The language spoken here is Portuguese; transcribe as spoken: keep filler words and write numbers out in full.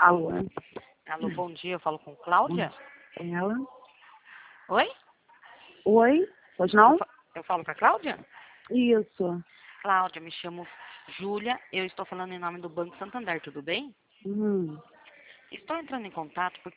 Alô? Alô, bom dia, eu falo com Cláudia? Ela? Oi? Oi? Pois Eu, não? fa- eu falo com a Cláudia? Isso. Cláudia, me chamo Júlia, eu estou falando em nome do Banco Santander, tudo bem? Hum. Estou entrando em contato porque